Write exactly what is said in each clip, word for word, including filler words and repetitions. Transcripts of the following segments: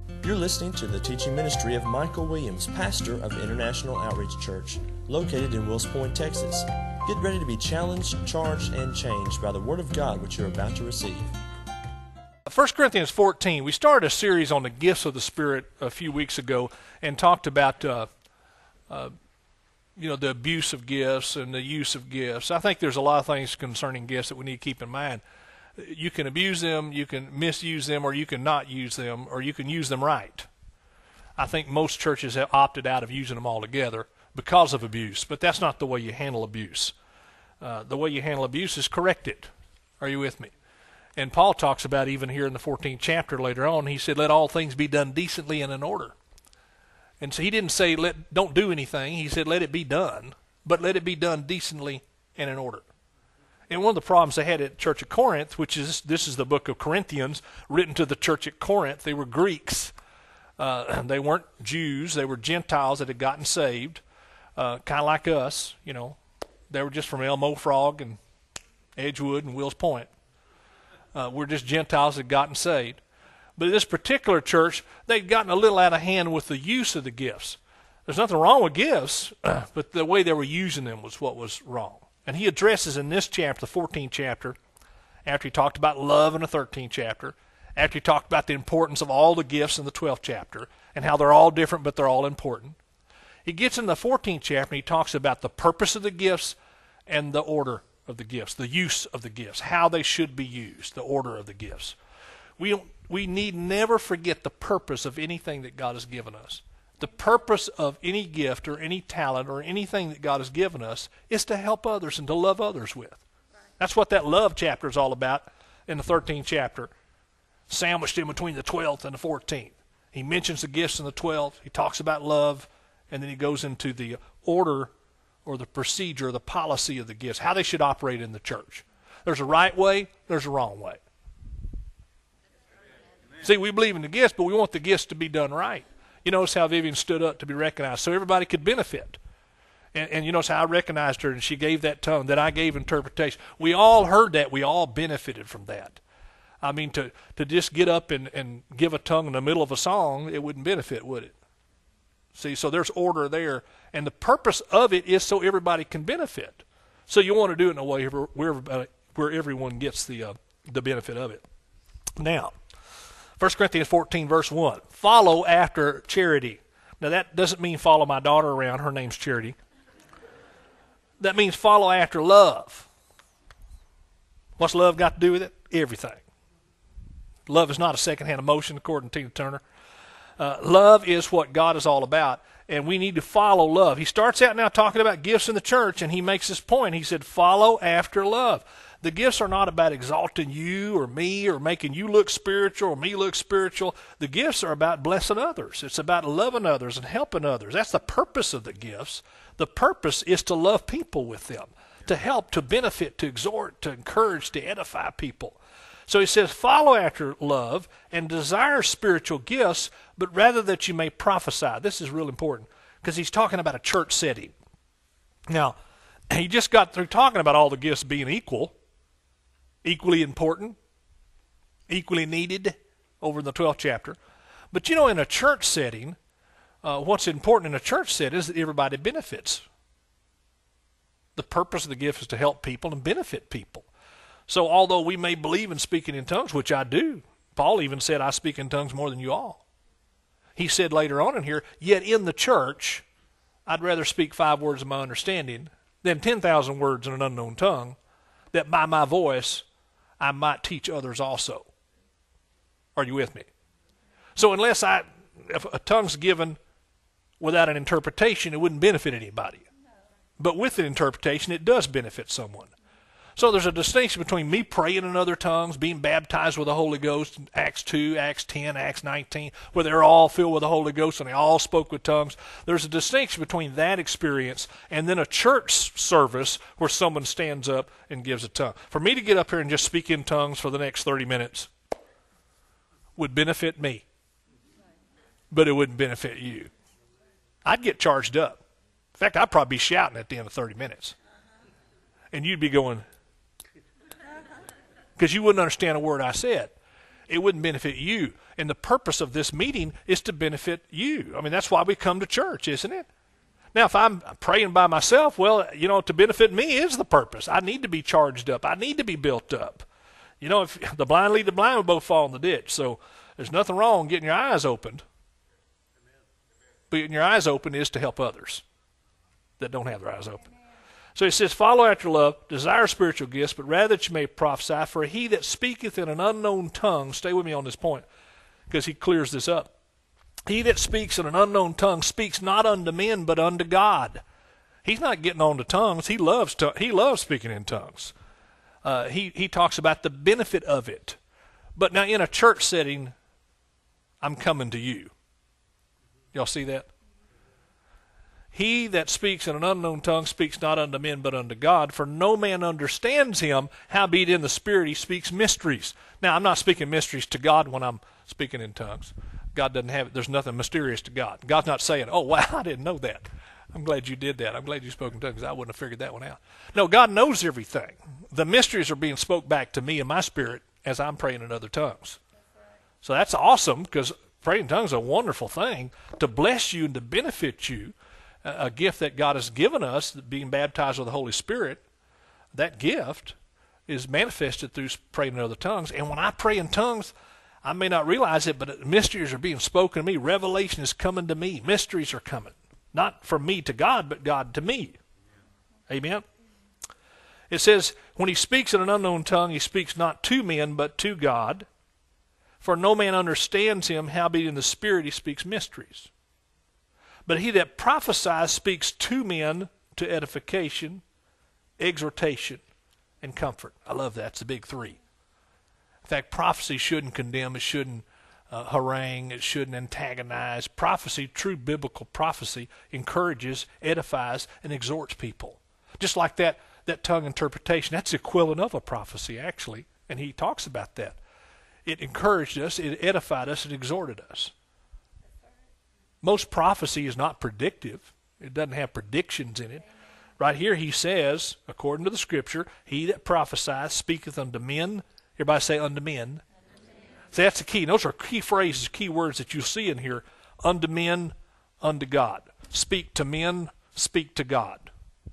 You're listening to the teaching ministry of Michael Williams, pastor of International Outreach Church, located in Wills Point, Texas. Get ready to be challenged, charged, and changed by the Word of God which you're about to receive. First Corinthians fourteen, we started a series on the gifts of the Spirit a few weeks ago and talked about uh, uh, you know, the abuse of gifts and the use of gifts. I think there's a lot of things concerning gifts that we need to keep in mind. You can abuse them, you can misuse them, or you can not use them, or you can use them right. I think most churches have opted out of using them altogether because of abuse, but that's not the way you handle abuse. Uh, the way you handle abuse is correct it. Are you with me? And Paul talks about, even here in the fourteenth chapter later on, he said, let all things be done decently and in order. And so he didn't say, let don't do anything. He said, let it be done, but let it be done decently and in order. And one of the problems they had at the church of Corinth, which is, this is the book of Corinthians, written to the church at Corinth. They were Greeks. Uh, they weren't Jews. They were Gentiles that had gotten saved, uh, kind of like us. You know, they were just from Elmo Frog and Edgewood and Wills Point. Uh, we're just Gentiles that had gotten saved. But in this particular church, they'd gotten a little out of hand with the use of the gifts. There's nothing wrong with gifts, but the way they were using them was what was wrong. And he addresses in this chapter, the fourteenth chapter, after he talked about love in the thirteenth chapter, after he talked about the importance of all the gifts in the twelfth chapter, and how they're all different, but they're all important. He gets in the fourteenth chapter, and he talks about the purpose of the gifts and the order of the gifts, the use of the gifts, how they should be used, the order of the gifts. We don't, we need never forget the purpose of anything that God has given us. The purpose of any gift or any talent or anything that God has given us is to help others and to love others with. That's what that love chapter is all about in the thirteenth chapter, sandwiched in between the twelfth and the fourteenth. He mentions the gifts in the twelfth. He talks about love, and then he goes into the order or the procedure, the policy of the gifts, how they should operate in the church. There's a right way, there's a wrong way. See, we believe in the gifts, but we want the gifts to be done right. You notice how Vivian stood up to be recognized so everybody could benefit. And, and you notice how I recognized her and she gave that tongue, that I gave interpretation. We all heard that. We all benefited from that. I mean, to, to just get up and, and give a tongue in the middle of a song, it wouldn't benefit, would it? See, so there's order there. And the purpose of it is so everybody can benefit. So you want to do it in a way where, where, where everyone gets the, uh, the benefit of it. Now, First Corinthians fourteen, verse one, follow after charity. Now, that doesn't mean follow my daughter around. Her name's Charity. That means follow after love. What's love got to do with it? Everything. Love is not a secondhand emotion, according to Tina Turner. Uh, love is what God is all about, and we need to follow love. He starts out now talking about gifts in the church, and he makes this point. He said, follow after love. The gifts are not about exalting you or me or making you look spiritual or me look spiritual. The gifts are about blessing others. It's about loving others and helping others. That's the purpose of the gifts. The purpose is to love people with them, to help, to benefit, to exhort, to encourage, to edify people. So he says, follow after love and desire spiritual gifts, but rather that you may prophesy. This is real important because he's talking about a church setting. Now, he just got through talking about all the gifts being equal. Equally important, equally needed over in the twelfth chapter. But you know, in a church setting, uh, what's important in a church setting is that everybody benefits. The purpose of the gift is to help people and benefit people. So although we may believe in speaking in tongues, which I do, Paul even said, I speak in tongues more than you all. He said later on in here, yet in the church, I'd rather speak five words of my understanding than ten thousand words in an unknown tongue, that by my voice I might teach others also. Are you with me? So unless I, if a tongue's given without an interpretation, it wouldn't benefit anybody. But with an interpretation, it does benefit someone. So there's a distinction between me praying in other tongues, being baptized with the Holy Ghost, Acts two, Acts ten, Acts nineteen, where they're all filled with the Holy Ghost and they all spoke with tongues. There's a distinction between that experience and then a church service where someone stands up and gives a tongue. For me to get up here and just speak in tongues for the next thirty minutes would benefit me, but it wouldn't benefit you. I'd get charged up. In fact, I'd probably be shouting at the end of thirty minutes. And you'd be going, because you wouldn't understand a word I said. It wouldn't benefit you. And the purpose of this meeting is to benefit you. I mean, that's why we come to church, isn't it? Now, if I'm praying by myself, well, you know, to benefit me is the purpose. I need to be charged up. I need to be built up. You know, if the blind lead the blind, we both fall in the ditch. So there's nothing wrong getting your eyes opened. But getting your eyes open is to help others that don't have their eyes open. So he says, follow after love, desire spiritual gifts, but rather that you may prophesy. For he that speaketh in an unknown tongue, stay with me on this point, because he clears this up. He that speaks in an unknown tongue speaks not unto men, but unto God. He's not getting on to tongues. He loves to, he loves speaking in tongues. Uh, he, he talks about the benefit of it. But now in a church setting, I'm coming to you. Y'all see that? He that speaks in an unknown tongue speaks not unto men, but unto God. For no man understands him, howbeit in the Spirit he speaks mysteries. Now, I'm not speaking mysteries to God when I'm speaking in tongues. God doesn't have it. There's nothing mysterious to God. God's not saying, oh, wow, I didn't know that. I'm glad you did that. I'm glad you spoke in tongues, because I wouldn't have figured that one out. No, God knows everything. The mysteries are being spoke back to me in my spirit as I'm praying in other tongues. So that's awesome, because praying in tongues is a wonderful thing to bless you and to benefit you. A gift that God has given us, being baptized with the Holy Spirit, that gift is manifested through praying in other tongues. And when I pray in tongues, I may not realize it, but mysteries are being spoken to me. Revelation is coming to me. Mysteries are coming. Not from me to God, but God to me. Amen? It says, when he speaks in an unknown tongue, he speaks not to men, but to God. For no man understands him, howbeit in the Spirit he speaks mysteries. But he that prophesies speaks to men to edification, exhortation, and comfort. I love that. It's the big three. In fact, prophecy shouldn't condemn. It shouldn't uh, harangue. It shouldn't antagonize. Prophecy, true biblical prophecy, encourages, edifies, and exhorts people. Just like that, that tongue interpretation. That's the equivalent of a prophecy, actually. And he talks about that. It encouraged us. It edified us. It exhorted us. Most prophecy is not predictive. It doesn't have predictions in it. Right here he says, according to the Scripture, he that prophesies speaketh unto men. Everybody say unto men. Unto men. See, that's the key. Those are key phrases, key words that you see in here. Unto men, unto God. Speak to men, speak to God.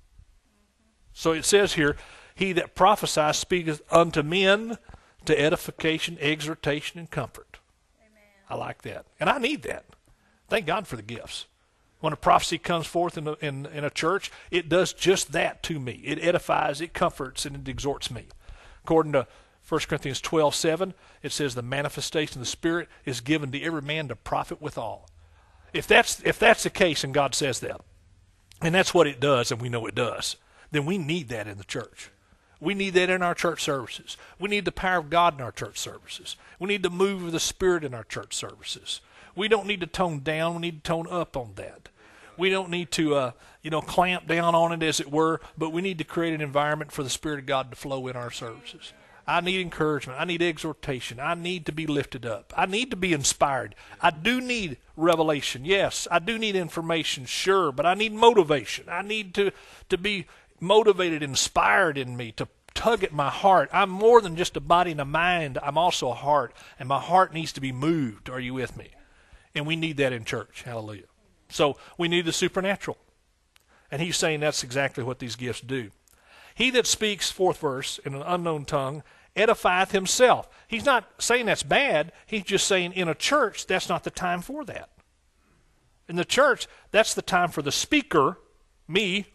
So it says here, he that prophesies speaketh unto men to edification, exhortation, and comfort. Amen. I like that. And I need that. Thank God for the gifts. When a prophecy comes forth in a, in, in a church, it does just that to me. It edifies, it comforts, and it exhorts me. According to First Corinthians twelve seven, it says the manifestation of the Spirit is given to every man to profit withal. If that's, if that's the case, and God says that, and that's what it does, and we know it does, then we need that in the church. We need that in our church services. We need the power of God in our church services. We need the move of the Spirit in our church services. We don't need to tone down. We need to tone up on that. We don't need to, uh, you know, clamp down on it, as it were, but we need to create an environment for the Spirit of God to flow in our services. I need encouragement. I need exhortation. I need to be lifted up. I need to be inspired. I do need revelation. Yes, I do need information, sure, but I need motivation. I need to, to be motivated, inspired in me, to tug at my heart. I'm more than just a body and a mind. I'm also a heart, and my heart needs to be moved. Are you with me? And we need that in church. Hallelujah. So we need the supernatural. And he's saying that's exactly what these gifts do. He that speaks, fourth verse, in an unknown tongue, edifieth himself. He's not saying that's bad. He's just saying in a church, that's not the time for that. In the church, that's the time for the speaker, me,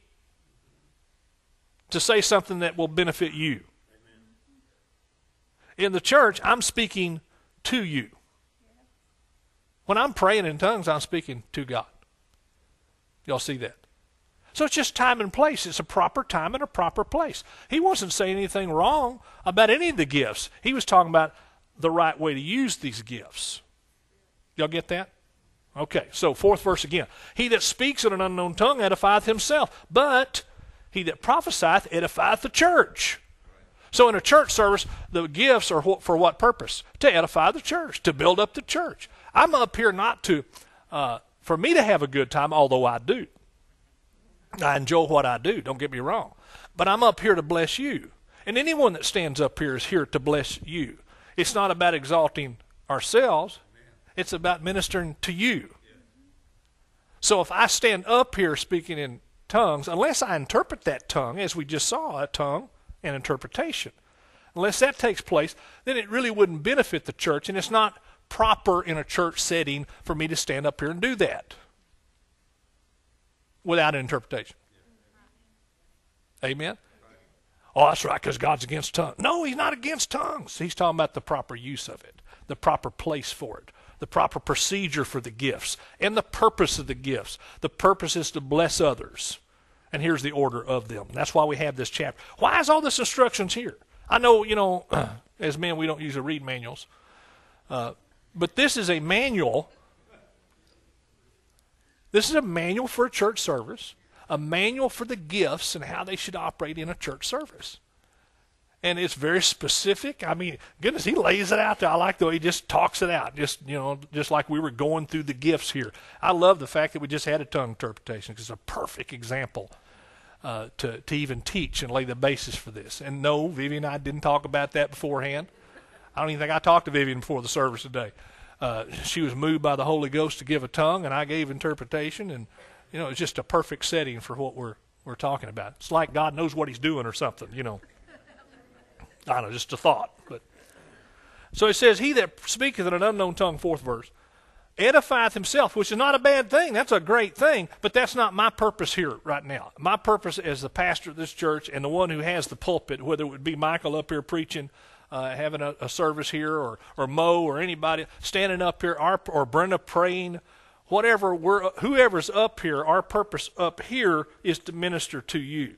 to say something that will benefit you. Amen. In the church, I'm speaking to you. When I'm praying in tongues, I'm speaking to God. Y'all see that? So it's just time and place. It's a proper time and a proper place. He wasn't saying anything wrong about any of the gifts. He was talking about the right way to use these gifts. Y'all get that? Okay, so fourth verse again. He that speaks in an unknown tongue edifieth himself, but he that prophesieth edifieth the church. So in a church service, the gifts are for what purpose? To edify the church, to build up the church. I'm up here not to, uh, for me to have a good time, although I do. I enjoy what I do, don't get me wrong. But I'm up here to bless you. And anyone that stands up here is here to bless you. It's not about exalting ourselves. It's about ministering to you. So if I stand up here speaking in tongues, unless I interpret that tongue, as we just saw, a tongue and interpretation, unless that takes place, then it really wouldn't benefit the church, and it's not proper in a church setting for me to stand up here and do that without an interpretation. Amen? Oh, that's right, because God's against tongues. No, he's not against tongues. He's talking about the proper use of it, the proper place for it, the proper procedure for the gifts, and the purpose of the gifts. The purpose is to bless others. And here's the order of them. That's why we have this chapter. Why is all this instructions here? I know, you know, as men, we don't usually read manuals. Uh, but this is a manual. This is a manual for a church service, a manual for the gifts and how they should operate in a church service. And it's very specific. I mean, goodness, he lays it out there. I like the way he just talks it out, just, you know, just like we were going through the gifts here. I love the fact that we just had a tongue interpretation because it's a perfect example uh, to, to even teach and lay the basis for this. And no, Vivian and I didn't talk about that beforehand. I don't even think I talked to Vivian before the service today. Uh, she was moved by the Holy Ghost to give a tongue, and I gave interpretation. And, you know, it's just a perfect setting for what we're we're talking about. It's like God knows what he's doing or something, you know. I don't know, just a thought. But so it says, he that speaketh in an unknown tongue, fourth verse, edifieth himself, which is not a bad thing. That's a great thing, but that's not my purpose here right now. My purpose as the pastor of this church and the one who has the pulpit, whether it would be Michael up here preaching, uh, having a, a service here, or, or Mo or anybody standing up here, our, or Brenda praying, whatever, we're, whoever's up here, our purpose up here is to minister to you.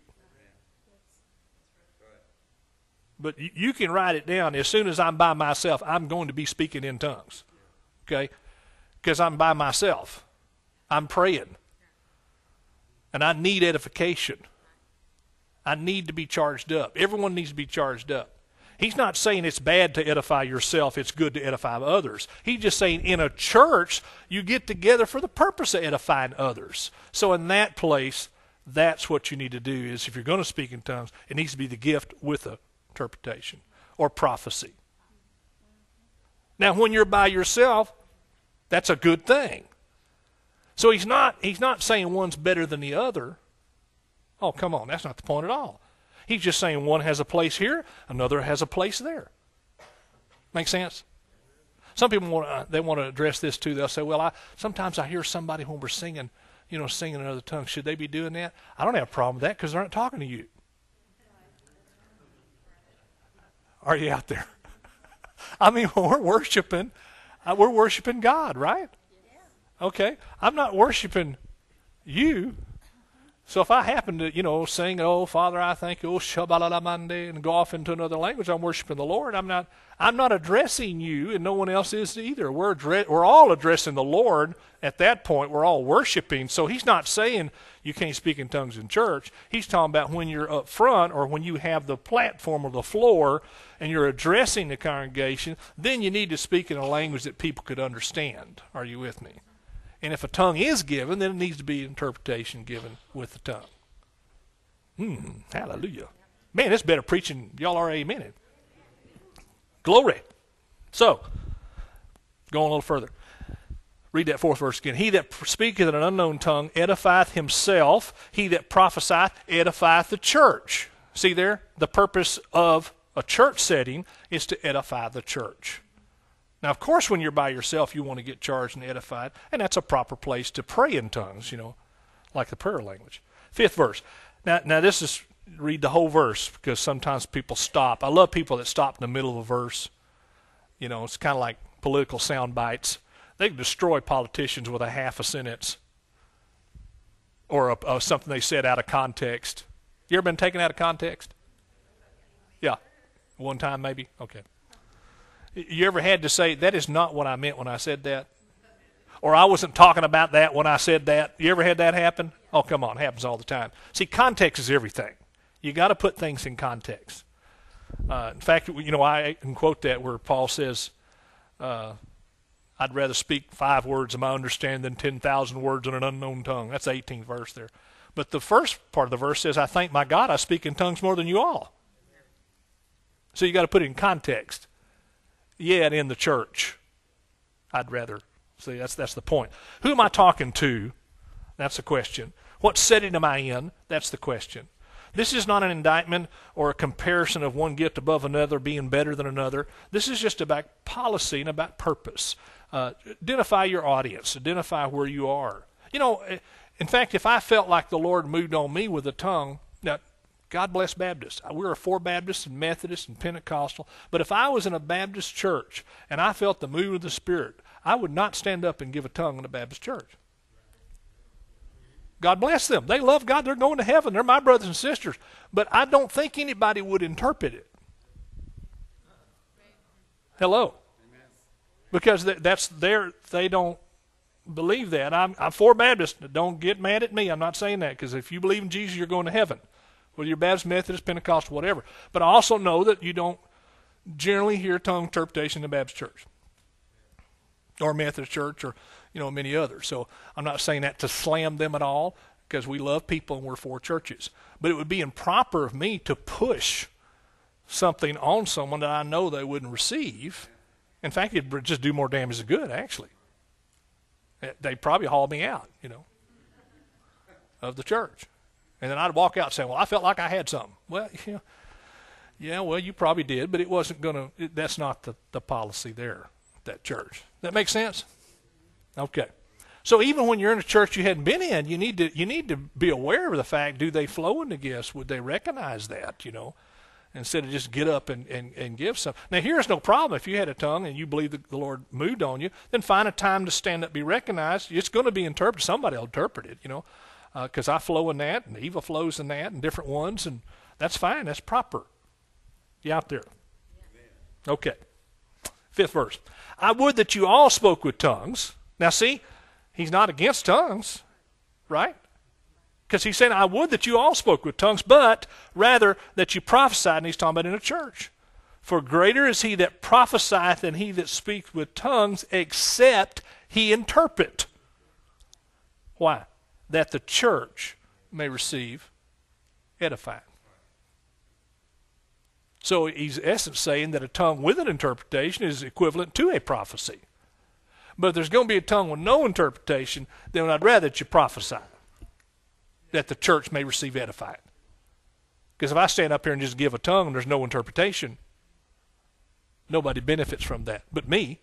But you can write it down. As soon as I'm by myself, I'm going to be speaking in tongues. Okay? Because I'm by myself. I'm praying. And I need edification. I need to be charged up. Everyone needs to be charged up. He's not saying it's bad to edify yourself. It's good to edify others. He's just saying in a church, you get together for the purpose of edifying others. So in that place, that's what you need to do is if you're going to speak in tongues, it needs to be the gift with a interpretation or prophecy. Now, when you're by yourself, that's a good thing. So he's not he's not saying one's better than the other. Oh, come on, that's not the point at all. He's just saying one has a place here, another has a place there. Make sense? Some people want to, they want to address this too. They'll say, "Well, I sometimes I hear somebody when we're singing, you know, singing in another tongue. Should they be doing that?" I don't have a problem with that because they're not talking to you. Are you out there? I mean, when we're worshiping, uh, we're worshiping God, right? Okay. I'm not worshiping you. So if I happen to, you know, sing, "Oh, Father, I thank you," oh, Shabbalamande, and go off into another language, I'm worshiping the Lord. I'm not I'm not addressing you, and no one else is either. We're address, we're all addressing the Lord at that point. We're all worshiping. So he's not saying you can't speak in tongues in church. He's talking about when you're up front or when you have the platform or the floor and you're addressing the congregation, then you need to speak in a language that people could understand. Are you with me? And if a tongue is given, then it needs to be interpretation given with the tongue. Hmm, hallelujah. Man, it's better preaching. Y'all are amening. Glory. So, going a little further. Read that fourth verse again. He that speaketh in an unknown tongue edifieth himself. He that prophesieth edifieth the church. See there? The purpose of a church setting is to edify the church. Now, of course, when you're by yourself, you want to get charged and edified, and that's a proper place to pray in tongues, you know, like the prayer language. Fifth verse. Now, now this is, read the whole verse, because sometimes people stop. I love people that stop in the middle of a verse. You know, it's kind of like political sound bites. They can destroy politicians with a half a sentence or a, a, something they said out of context. You ever been taken out of context? Yeah. One time maybe? Okay. You ever had to say, "That is not what I meant when I said that"? Or "I wasn't talking about that when I said that"? You ever had that happen? Oh, come on. It happens all the time. See, context is everything. You got to put things in context. Uh, in fact, you know, I can quote that where Paul says, uh, "I'd rather speak five words of my understanding than ten thousand words in an unknown tongue." That's the eighteenth verse there. But the first part of the verse says, "I thank my God I speak in tongues more than you all." So you got to put it in context. Yet in the church, I'd rather See, that's that's the point. Who am I talking to? That's the question. What setting am I in? That's the question. This is not an indictment or a comparison of one gift above another being better than another. This is just about policy and about purpose. Uh, identify your audience. Identify where you are. You know, in fact, if I felt like the Lord moved on me with a tongue, now, God bless Baptists. We're for Baptists and Methodists and Pentecostal. But if I was in a Baptist church and I felt the move of the Spirit, I would not stand up and give a tongue in a Baptist church. God bless them. They love God. They're going to heaven. They're my brothers and sisters. But I don't think anybody would interpret it. Hello. Because that's their, they don't believe that. I'm, I'm for Baptists. Don't get mad at me. I'm not saying that, because if you believe in Jesus, you're going to heaven. Whether you're Baptist, Methodist, Pentecostal, whatever. But I also know that you don't generally hear tongue interpretation in the Baptist church or Methodist church or, you know, many others. So I'm not saying that to slam them at all, because we love people and we're for churches. But it would be improper of me to push something on someone that I know they wouldn't receive. In fact, it would just do more damage than good, actually. They'd probably haul me out, you know, of the church. And then I'd walk out saying, well, I felt like I had something. Well, you know, yeah, well, you probably did, but it wasn't going to, that's not the, the policy there, that church. That makes sense? Okay. So even when you're in a church you hadn't been in, you need to you need to be aware of the fact, do they flow in the gifts? Would they recognize that, you know, instead of just get up and, and, and give some. Now, here's no problem. If you had a tongue and you believe that the Lord moved on you, then find a time to stand up, be recognized. It's going to be interpreted. Somebody will interpret it, you know, because uh, I flow in that, and Eva flows in that, and different ones, and that's fine. That's proper. You out there? Okay. Fifth verse. I would that you all spoke with tongues. Now, see, he's not against tongues, right? Because he's saying, I would that you all spoke with tongues, but rather that you prophesied, and he's talking about in a church. For greater is he that prophesieth than he that speaks with tongues, except he interpret. Why? That the church may receive edifying. So he's in essence saying that a tongue with an interpretation is equivalent to a prophecy. But if there's going to be a tongue with no interpretation, then I'd rather that you prophesy, that the church may receive edifying. Because if I stand up here and just give a tongue and there's no interpretation, nobody benefits from that but me,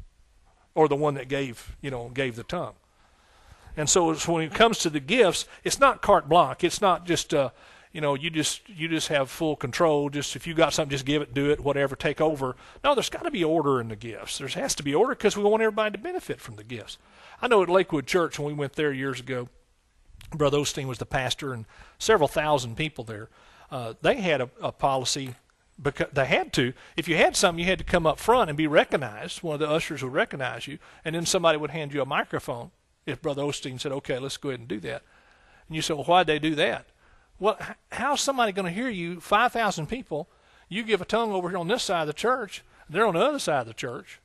or the one that gave, you know, gave the tongue. And so it's when it comes to the gifts, it's not carte blanche. It's not just, uh, you know, you just you just have full control. Just if you got something, just give it, do it, whatever, take over. No, there's got to be order in the gifts. There has to be order because we want everybody to benefit from the gifts. I know at Lakewood Church, when we went there years ago, Brother Osteen was the pastor, and several thousand people there. Uh, they had a, a policy, because they had to. If you had something, you had to come up front and be recognized. One of the ushers would recognize you, and then somebody would hand you a microphone. If Brother Osteen said, okay, let's go ahead and do that. And you say, well, why'd they do that? Well, how's somebody going to hear you, five thousand people, you give a tongue over here on this side of the church, they're on the other side of the church.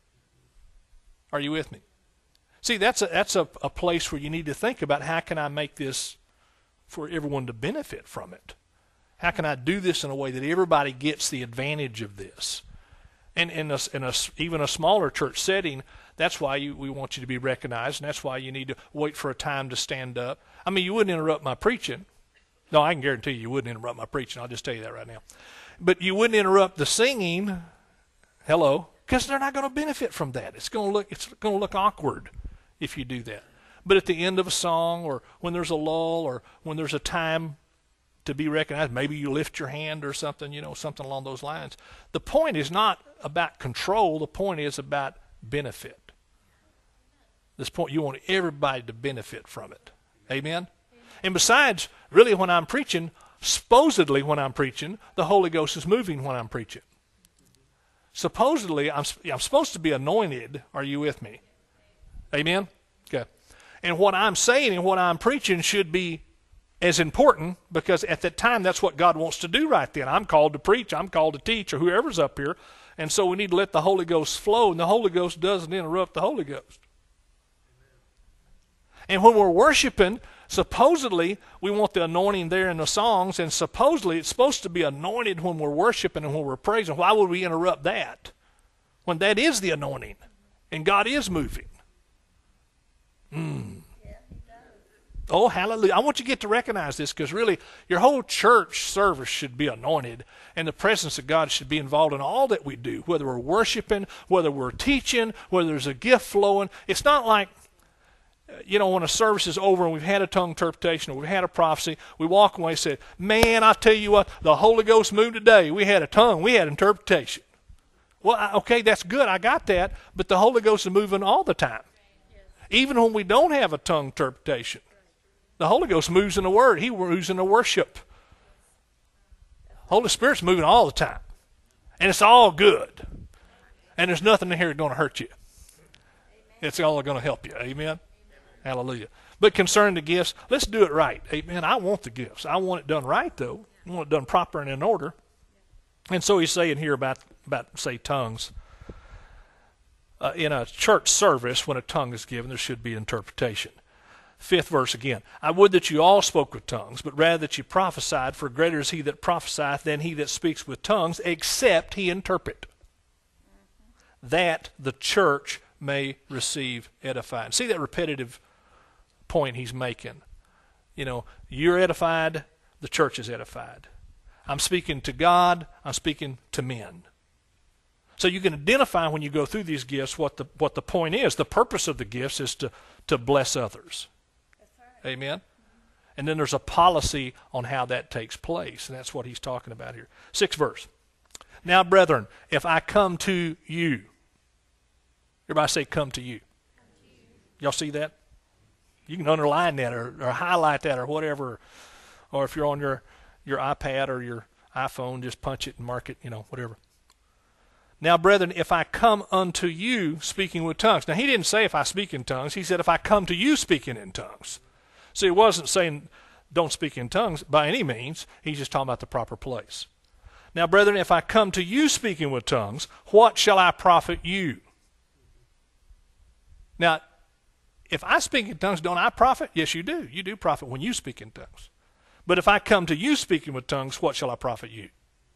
Are you with me? See, that's a, that's a, a place where you need to think about, how can I make this for everyone to benefit from it? How can I do this in a way that everybody gets the advantage of this? And in, a, in a, even a smaller church setting, that's why you, we want you to be recognized, and that's why you need to wait for a time to stand up. I mean, you wouldn't interrupt my preaching. No, I can guarantee you you wouldn't interrupt my preaching. I'll just tell you that right now. But you wouldn't interrupt the singing, hello, because they're not going to benefit from that. It's going to look it's going to look awkward if you do that. But at the end of a song, or when there's a lull, or when there's a time to be recognized, maybe you lift your hand or something, you know, something along those lines. The point is not about control. The point is about benefit. This point, you want everybody to benefit from it. Amen? And besides, really when I'm preaching, supposedly when I'm preaching, the Holy Ghost is moving when I'm preaching. Supposedly, I'm, I'm supposed to be anointed. Are you with me? Amen? Okay. And what I'm saying and what I'm preaching should be as important, because at that time, that's what God wants to do right then. I'm called to preach. I'm called to teach, or whoever's up here. And so we need to let the Holy Ghost flow, and the Holy Ghost doesn't interrupt the Holy Ghost. And when we're worshiping, supposedly we want the anointing there in the songs, and supposedly it's supposed to be anointed when we're worshiping and when we're praising. Why would we interrupt that when that is the anointing and God is moving? Oh, hallelujah. I want you to get to recognize this, because really your whole church service should be anointed, and the presence of God should be involved in all that we do, whether we're worshiping, whether we're teaching, whether there's a gift flowing. It's not like, you know, when a service is over and we've had a tongue interpretation or we've had a prophecy, we walk away and say, man, I tell you what, the Holy Ghost moved today. We had a tongue, we had interpretation. Well, I, okay, that's good. I got that. But the Holy Ghost is moving all the time. Even when we don't have a tongue interpretation. The Holy Ghost moves in the Word. He moves in the worship. Holy Spirit's moving all the time. And it's all good. And there's nothing in here that's going to hurt you. It's all going to help you. Amen? Hallelujah. But concerning the gifts, let's do it right. Amen. I want the gifts. I want it done right, though. I want it done proper and in order. And so he's saying here about, about say, tongues. Uh, in a church service, when a tongue is given, there should be interpretation. Fifth verse again. I would that you all spoke with tongues, but rather that you prophesied, for greater is he that prophesieth than he that speaks with tongues, except he interpret, that the church may receive edifying. See that repetitive point he's making? You know, you're edified, the church is edified. I'm speaking to God, I'm speaking to men. So you can identify when you go through these gifts what the what the point is. The purpose of the gifts is to, to bless others. Amen? And then there's a policy on how that takes place, and that's what he's talking about here. Sixth verse. Now, brethren, if I come to you. Everybody say, come to you. Y'all see that? You can underline that or, or highlight that or whatever. Or if you're on your, your iPad or your iPhone, just punch it and mark it, you know, whatever. Now, brethren, if I come unto you speaking with tongues. Now, he didn't say if I speak in tongues. He said if I come to you speaking in tongues. See, it wasn't saying don't speak in tongues by any means. He's just talking about the proper place. Now, brethren, if I come to you speaking with tongues, what shall I profit you? Now, if I speak in tongues, don't I profit? Yes, you do. You do profit when you speak in tongues. But if I come to you speaking with tongues, what shall I profit you?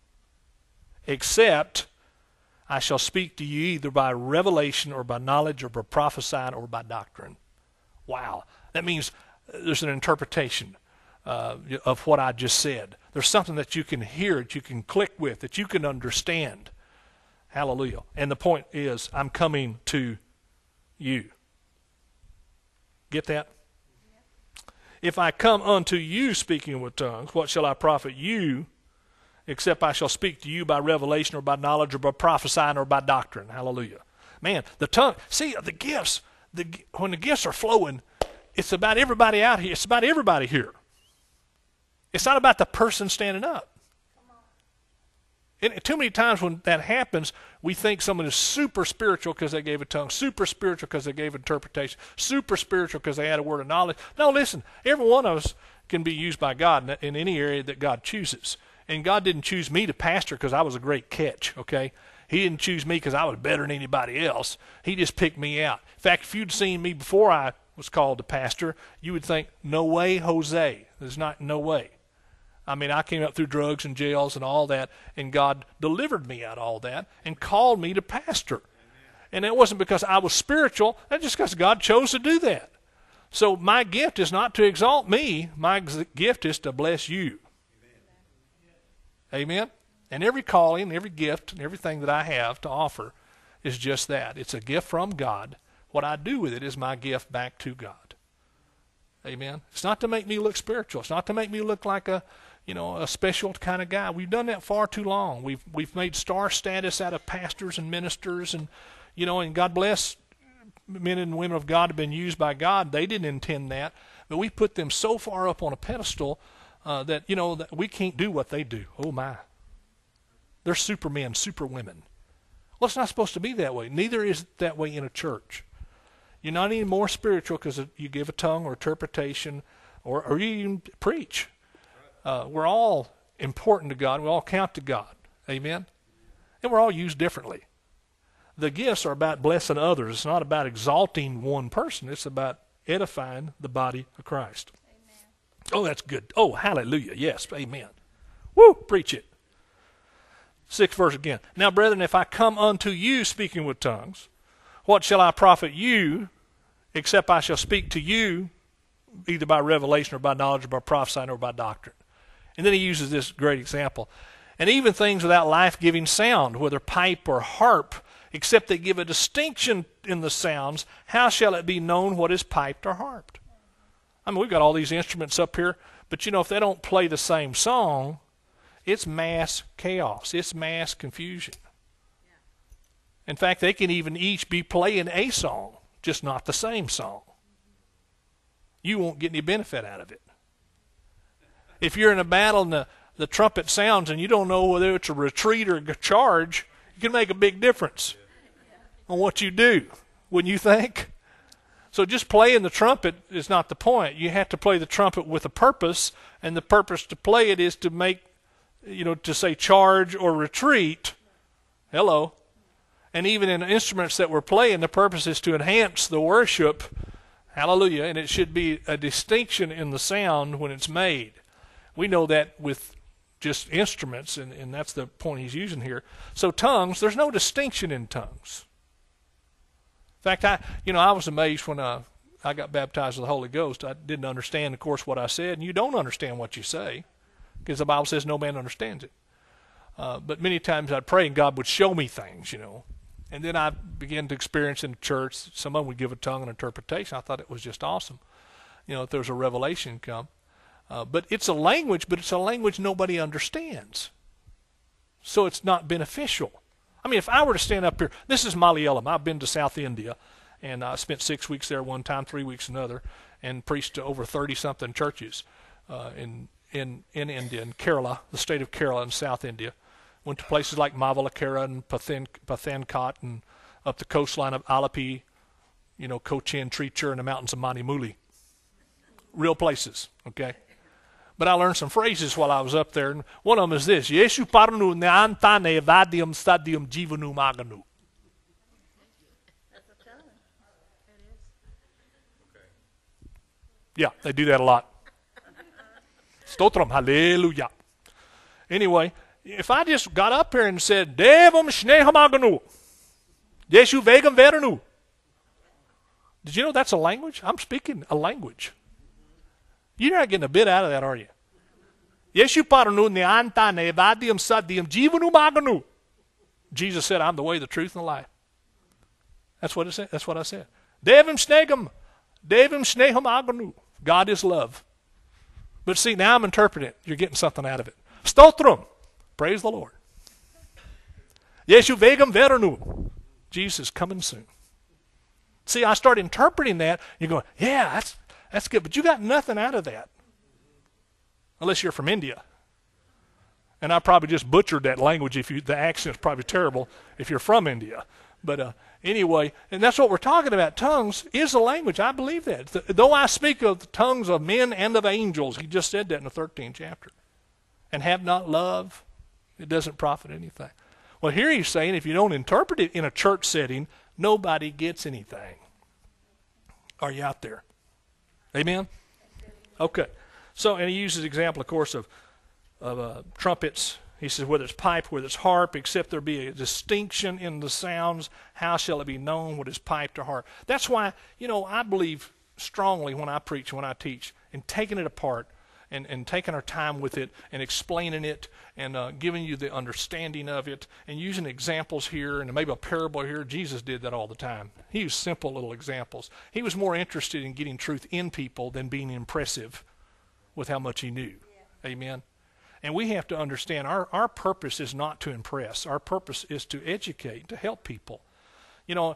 Except I shall speak to you either by revelation or by knowledge or by prophesying or by doctrine. Wow. That means there's an interpretation uh, of what I just said. There's something that you can hear, that you can click with, that you can understand. Hallelujah. And the point is, I'm coming to you. Get that? If I come unto you speaking with tongues, what shall I profit you, except I shall speak to you by revelation or by knowledge or by prophesying or by doctrine? Hallelujah. Man, the tongue, see, the gifts, the, when the gifts are flowing, it's about everybody out here. It's about everybody here. It's not about the person standing up. And too many times when that happens, we think someone is super spiritual because they gave a tongue, super spiritual because they gave interpretation, super spiritual because they had a word of knowledge. No, listen, every one of us can be used by God in any area that God chooses. And God didn't choose me to pastor because I was a great catch, okay? He didn't choose me because I was better than anybody else. He just picked me out. In fact, if you'd seen me before I was called to pastor, you would think, no way, Jose. There's not, no way. I mean, I came up through drugs and jails and all that, and God delivered me out of all that and called me to pastor. And it wasn't because I was spiritual. That's just because God chose to do that. So my gift is not to exalt me. My gift is to bless you. Amen? Amen? And every calling, every gift, and everything that I have to offer is just that. It's a gift from God. What I do with it is my gift back to God. Amen? It's not to make me look spiritual. It's not to make me look like a, you know, a special kind of guy. We've done that far too long. We've we've made star status out of pastors and ministers, and you know, and God bless men and women of God have been used by God. They didn't intend that, but we put them so far up on a pedestal uh, that you know that we can't do what they do. Oh my, they're supermen, superwomen. Well, it's not supposed to be that way. Neither is it that way in a church. You're not any more spiritual because you give a tongue or interpretation, or or you even preach. Uh, we're all important to God. We all count to God. Amen? And we're all used differently. The gifts are about blessing others. It's not about exalting one person. It's about edifying the body of Christ. Amen. Oh, that's good. Oh, hallelujah. Yes, amen. Woo, preach it. Sixth verse again. Now, brethren, if I come unto you speaking with tongues, what shall I profit you, except I shall speak to you either by revelation or by knowledge or by prophesying or by doctrine. And then he uses this great example. And even things without life-giving sound, whether pipe or harp, except they give a distinction in the sounds, how shall it be known what is piped or harped? I mean, we've got all these instruments up here, but you know, if they don't play the same song, it's mass chaos. It's mass confusion. In fact, they can even each be playing a song, just not the same song. You won't get any benefit out of it. If you're in a battle and the, the trumpet sounds and you don't know whether it's a retreat or a charge, it can make a big difference on what you do, wouldn't you think? So just playing the trumpet is not the point. You have to play the trumpet with a purpose, and the purpose to play it is to make, you know, to say charge or retreat. Hello. And even in instruments that we're playing, the purpose is to enhance the worship. Hallelujah. And it should be a distinction in the sound when it's made. We know that with just instruments, and, and that's the point he's using here. So tongues, there's no distinction in tongues. In fact, I, you know, I was amazed when uh, I got baptized with the Holy Ghost. I didn't understand, of course, what I said, and you don't understand what you say, because the Bible says no man understands it. Uh, but many times I'd pray, and God would show me things, you know. And then I began to experience in the church, someone would give a tongue and interpretation. I thought it was just awesome, you know, if there was a revelation come. Uh, but it's a language, but it's a language nobody understands. So it's not beneficial. I mean, if I were to stand up here, this is Malayalam. I've been to South India, and I spent six weeks there one time, three weeks another, and preached to over thirty-something churches uh, in, in, in India, in Kerala, the state of Kerala in South India. Went to places like Mavalakara and Pathan, Pathankot and up the coastline of Alapi, you know, Cochin, Trichur, and the mountains of Manimuli. Real places, okay? But I learned some phrases while I was up there, and one of them is this: Yesu parnu neantane vadium stadium jivanu maganu. Yeah, they do that a lot. Stotram, hallelujah. Anyway, if I just got up here and said, Devam Shnehamaganu, Yesu Vegam Veranu. Did you know that's a language? I'm speaking a language. You're not getting a bit out of that, are you? Yesu Paranu Neantane Vadium Sadium Jivanu Maganu. Jesus said, I'm the way, the truth, and the life. That's what it said. That's what I said. Devam Snegam, Devam Snehamaganu. God is love. But see, now I'm interpreting it. You're getting something out of it. Stotram. Praise the Lord. Yesu Vegam Veranu. Jesus coming soon. See, I start interpreting that. You're going, yeah, that's that's good. But you got nothing out of that. Unless you're from India. And I probably just butchered that language. If you, the accent's probably terrible if you're from India. But uh, anyway, and that's what we're talking about. Tongues is a language. I believe that. Though I speak of the tongues of men and of angels. He just said that in the thirteenth chapter. And have not love, it doesn't profit anything. Well, here he's saying if you don't interpret it in a church setting, nobody gets anything. Are you out there? Amen? Okay. So, and he uses the example, of course, of, of uh, trumpets. He says, whether it's pipe, whether it's harp, except there be a distinction in the sounds, how shall it be known what is piped or harp? That's why, you know, I believe strongly when I preach, when I teach, in taking it apart and, and taking our time with it and explaining it and uh, giving you the understanding of it and using examples here and maybe a parable here. Jesus did that all the time. He used simple little examples. He was more interested in getting truth in people than being impressive with how much he knew. Yeah. Amen. And we have to understand our, our purpose is not to impress. Our purpose is to educate, to help people. You know,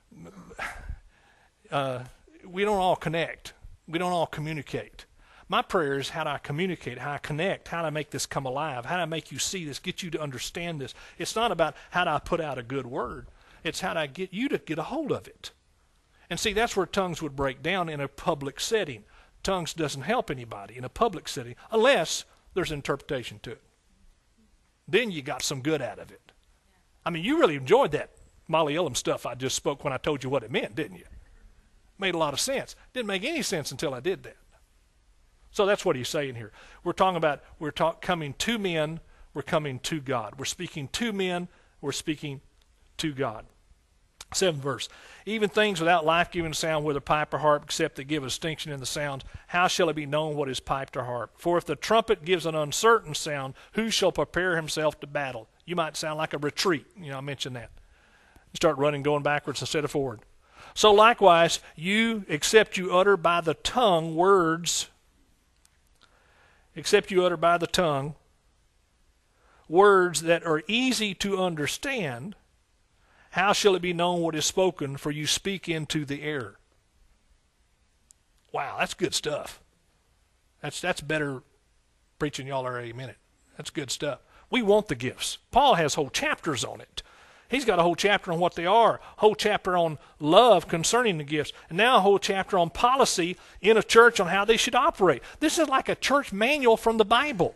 uh, we don't all connect. We don't all communicate. My prayer is how do I communicate, how I connect, how do I make this come alive, how do I make you see this, get you to understand this. It's not about how do I put out a good word. It's how do I get you to get a hold of it. And see, that's where tongues would break down in a public setting. Tongues doesn't help anybody in a public setting unless there's interpretation to it. Then you got some good out of it. I mean, you really enjoyed that Malayalam stuff I just spoke when I told you what it meant, didn't you? Made a lot of sense. Didn't make any sense until I did that. So that's what he's saying here. We're talking about, we're talk, coming to men, we're coming to God. We're speaking to men, we're speaking to God. Seventh verse. Even things without life-giving sound, whether pipe or harp, except they give a distinction in the sounds, how shall it be known what is piped or harp? For if the trumpet gives an uncertain sound, who shall prepare himself to battle? You might sound like a retreat. You know, I mentioned that. You start running, going backwards instead of forward. So likewise, you, except you utter by the tongue words, except you utter by the tongue words that are easy to understand, how shall it be known what is spoken? For you speak into the air. Wow, that's good stuff. That's that's better preaching y'all are a minute. That's good stuff. We want the gifts. Paul has whole chapters on it. He's got a whole chapter on what they are, whole chapter on love concerning the gifts, and now a whole chapter on policy in a church on how they should operate. This is like a church manual from the Bible.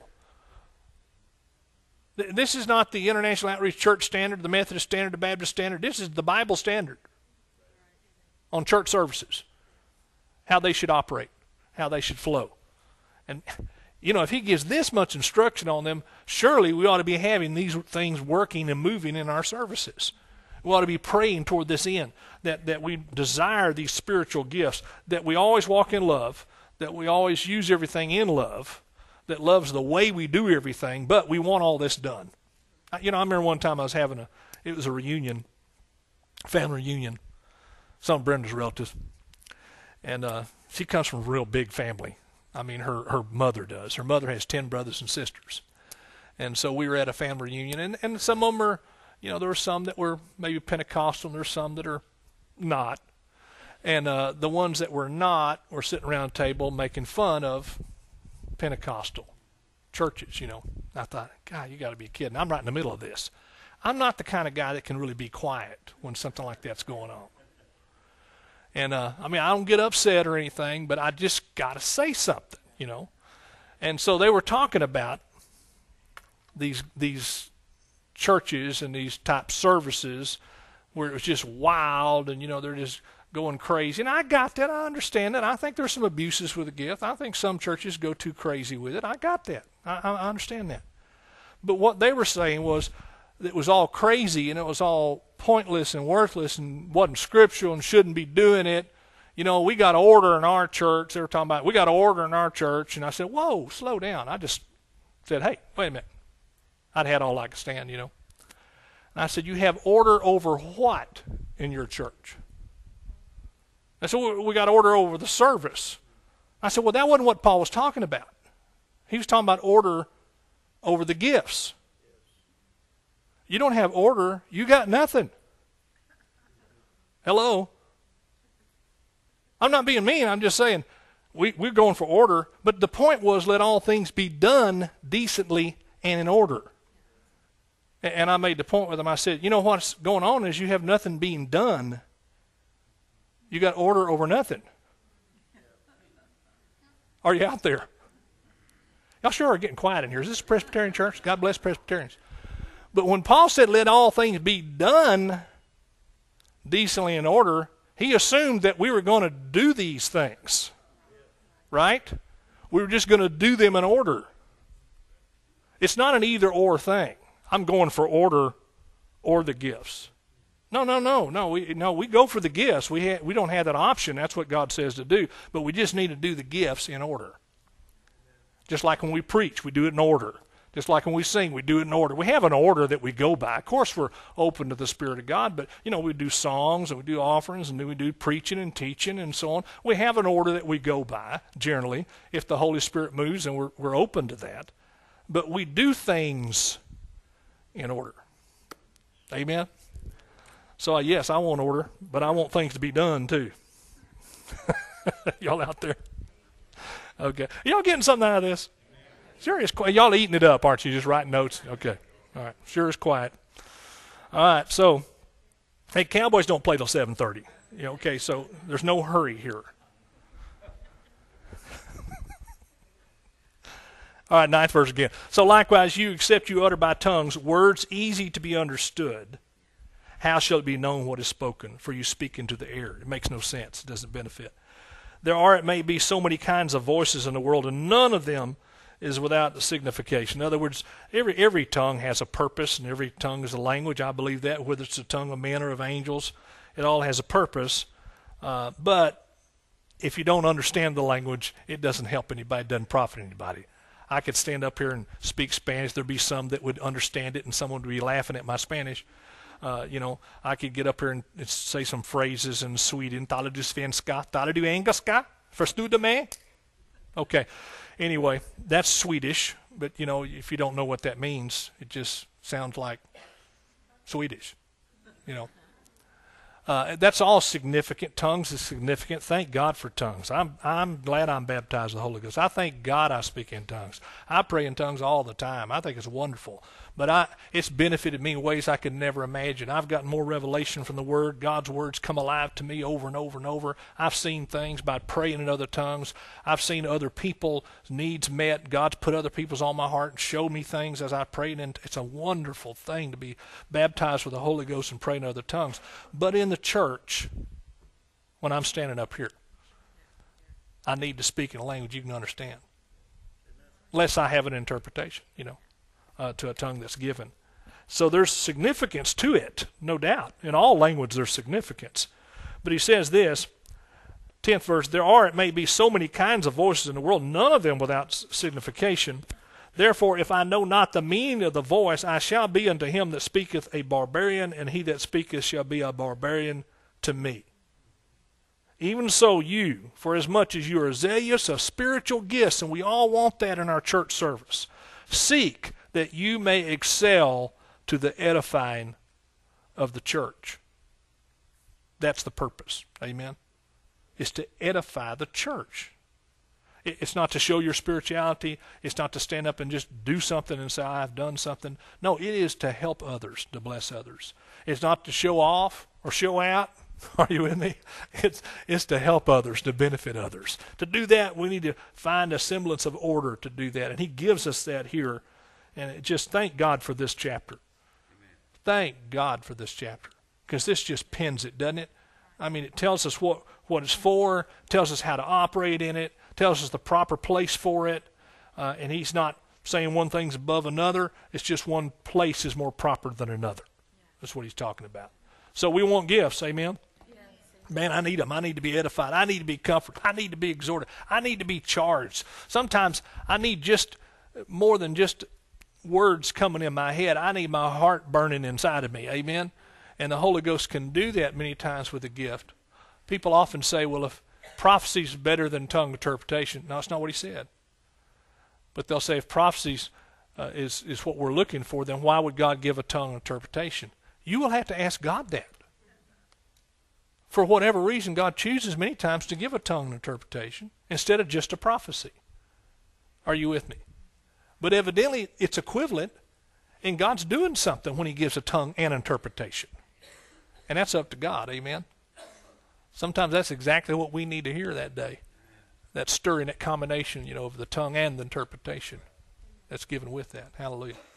This is not the International Outreach Church standard, the Methodist standard, the Baptist standard. This is the Bible standard on church services, how they should operate, how they should flow. And, you know, if he gives this much instruction on them, surely we ought to be having these things working and moving in our services. We ought to be praying toward this end, that, that we desire these spiritual gifts, that we always walk in love, that we always use everything in love, that loves the way we do everything, but we want all this done. You know, I remember one time I was having a, it was a reunion, family reunion, some of Brenda's relatives, and uh, she comes from a real big family. I mean, her, her mother does. Her mother has ten brothers and sisters. And so we were at a family reunion, and, and some of them are, you know, there were some that were maybe Pentecostal, and there's some that are not. And uh, the ones that were not were sitting around a table making fun of Pentecostal churches, you know. I thought, God, you got to be kidding. I'm right in the middle of this. I'm not the kind of guy that can really be quiet when something like that's going on. And, uh, I mean, I don't get upset or anything, but I just got to say something, you know. And so they were talking about these these churches and these type services where it was just wild and, you know, they're just going crazy. And I got that. I understand that. I think there's some abuses with the gift. I think some churches go too crazy with it. I got that. I, I understand that. But what they were saying was it was all crazy and it was all pointless and worthless and wasn't scriptural and shouldn't be doing it. You know, we got order in our church. They were talking about, we got order in our church. And I said, whoa, slow down. I just said, hey, wait a minute. I'd had all I could stand, you know. And I said, you have order over what in your church? I said, well, we got order over the service. I said, well, that wasn't what Paul was talking about. He was talking about order over the gifts. You don't have order, you got nothing. Hello? I'm not being mean, I'm just saying we, we're going for order, but the point was let all things be done decently and in order. And, and I made the point with them, I said, you know what's going on is you have nothing being done. You got order over nothing. Are you out there? Y'all sure are getting quiet in here. Is this a Presbyterian church? God bless Presbyterians. But when Paul said, let all things be done decently in order, he assumed that we were going to do these things. Right? We were just going to do them in order. It's not an either-or thing. I'm going for order or the gifts. No, no, no, no. We no, we go for the gifts. We ha- we don't have that option. That's what God says to do. But we just need to do the gifts in order. Just like when we preach, we do it in order. Just like when we sing, we do it in order. We have an order that we go by. Of course, we're open to the Spirit of God, but, you know, we do songs and we do offerings and we do preaching and teaching and so on. We have an order that we go by, generally, if the Holy Spirit moves, and we're, we're open to that. But we do things in order. Amen? So, uh, yes, I want order, but I want things to be done, too. Y'all out there? Okay. Y'all getting something out of this? Sure is quiet. Y'all eating it up, aren't you? Just writing notes? Okay. All right. Sure is quiet. All right. So, hey, Cowboys don't play till seven thirty. Yeah, okay, so there's no hurry here. All right, ninth verse again. So likewise, you, except you utter by tongues words easy to be understood, how shall it be known what is spoken? For you speak into the air. It makes no sense. It doesn't benefit. There are, it may be, so many kinds of voices in the world, and none of them is without the signification. In other words, every every tongue has a purpose, and every tongue is a language. I believe that, whether it's the tongue of men or of angels. It all has a purpose. Uh, but if you don't understand the language, it doesn't help anybody. It doesn't profit anybody. I could stand up here and speak Spanish. There'd be some that would understand it, and someone would be laughing at my Spanish. Uh, you know, I could get up here and say some phrases in Sweden. Talar du svenska? Talar du engelska? Förstår du mig? Okay. Anyway, that's Swedish, but, you know, if you don't know what that means, it just sounds like Swedish, you know. Uh, that's all significant. Tongues is significant. Thank God for tongues. I'm I'm glad I'm baptized with the Holy Ghost. I thank God I speak in tongues. I pray in tongues all the time. I think it's wonderful. But I it's benefited me in ways I could never imagine. I've gotten more revelation from the Word. God's words come alive to me over and over and over. I've seen things by praying in other tongues. I've seen other people's needs met. God's put other people's on my heart and showed me things as I prayed. And it's a wonderful thing to be baptized with the Holy Ghost and pray in other tongues. But in the church, when I'm standing up here, I need to speak in a language you can understand. Unless I have an interpretation, you know. Uh, to a tongue that's given. So there's significance to it, no doubt. In all language there's significance. But he says this, tenth verse, there are, it may be, so many kinds of voices in the world, none of them without signification. Therefore, if I know not the meaning of the voice, I shall be unto him that speaketh a barbarian, and he that speaketh shall be a barbarian to me. Even so you, for as much as you are zealous of spiritual gifts, and we all want that in our church service, seek that you may excel to the edifying of the church. That's the purpose. Amen? It's to edify the church. It's not to show your spirituality. It's not to stand up and just do something and say, I've done something. No, it is to help others, to bless others. It's not to show off or show out. Are you with me? It's, it's to help others, to benefit others. To do that, we need to find a semblance of order to do that. And he gives us that here. And just thank God for this chapter. Amen. Thank God for this chapter. Because this just pins it, doesn't it? I mean, it tells us what, what it's for, tells us how to operate in it, tells us the proper place for it. Uh, and he's not saying one thing's above another. It's just one place is more proper than another. Yeah. That's what he's talking about. So we want gifts, amen? Yes. Man, I need them. I need to be edified. I need to be comforted. I need to be exhorted. I need to be charged. Sometimes I need just more than just words coming in my head. I need my heart burning inside of me. Amen? And the Holy Ghost can do that many times with a gift. People often say, well, if prophecy is better than tongue interpretation. No, that's not what he said. But they'll say if prophecy uh, is, is what we're looking for, then why would God give a tongue interpretation? You will have to ask God that. For whatever reason, God chooses many times to give a tongue interpretation instead of just a prophecy. Are you with me? But evidently, it's equivalent, and God's doing something when he gives a tongue and interpretation. And that's up to God, amen? Sometimes that's exactly what we need to hear that day. That stirring, that combination, you know, of the tongue and the interpretation that's given with that. Hallelujah.